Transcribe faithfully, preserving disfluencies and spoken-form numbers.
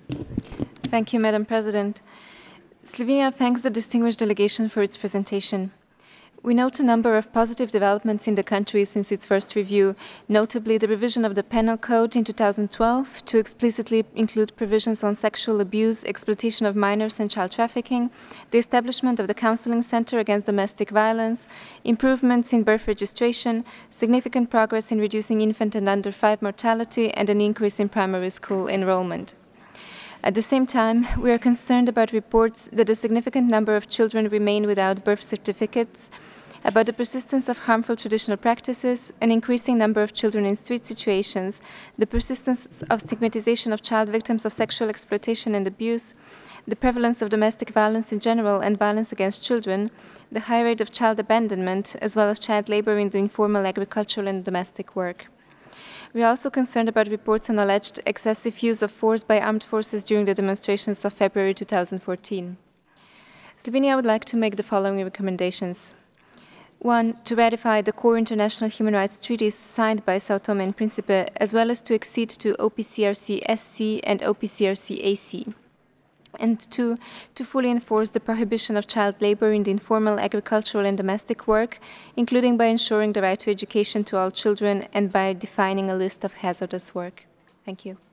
Thank you, Madam President. Slovenia thanks the distinguished delegation for its presentation. We note a number of positive developments in the country since its first review, notably the revision of the Penal Code in two thousand twelve to explicitly include provisions on sexual abuse, exploitation of minors and child trafficking, the establishment of the Counseling Center Against Domestic Violence, improvements in birth registration, significant progress in reducing infant and under five mortality, and an increase in primary school enrollment. At the same time, we are concerned about reports that a significant number of children remain without birth certificates, about the persistence of harmful traditional practices, an increasing number of children in street situations, the persistence of stigmatization of child victims of sexual exploitation and abuse, the prevalence of domestic violence in general and violence against children, the high rate of child abandonment, as well as child labor in the informal agricultural and domestic work. We are also concerned about reports on alleged excessive use of force by armed forces during the demonstrations of February two thousand fourteen. Slovenia would like to make the following recommendations. One, to ratify the core international human rights treaties signed by Sao Tome and Principe, as well as to accede to O P C R C S C and O P C R C A C. And two, to fully enforce the prohibition of child labor in the informal agricultural and domestic work, including by ensuring the right to education to all children and by defining a list of hazardous work. Thank you.